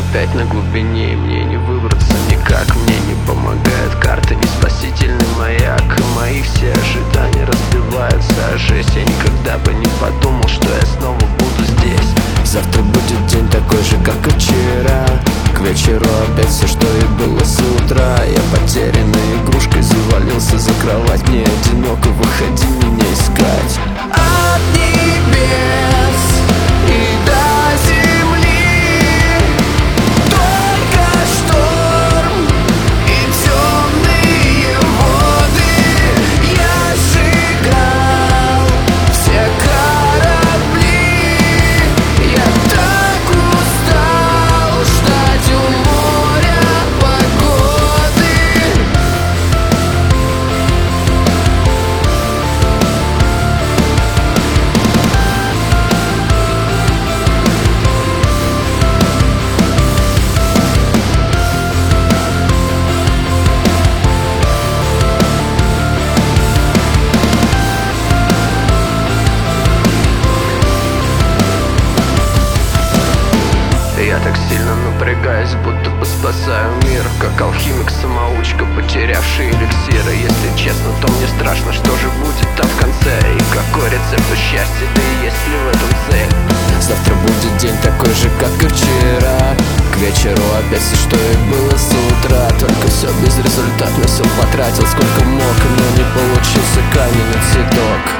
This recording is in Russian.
опять на глубине, и мне не выбраться никак. Мне не помогает карта, не спасительный маяк. И мои все ожидания разбиваются о жесть. Я никогда бы не подумал, что я снова буду здесь. Завтра будет день такой же, как и вчера. К вечеру опять все, что и было с утра. Я потерянной игрушкой завалился за кровать. Мне одиноко, выходи меня искать. От небес и до земли только шторм и темные воды. Я сжигал все корабли. Я так устал ждать у моря погоды. Я так сильно напрягаюсь, будто бы спасаю мир, как алхимик-самоучка, потерявший эликсиры. Если честно, то мне страшно, что же будет там в конце. И какой рецепт у счастья, да и есть ли в этом цель. Завтра будет день такой же, как и вчера. К вечеру опять все, что и было с утра. Только все безрезультатно, все потратил сколько мог, но не получился каменный цветок.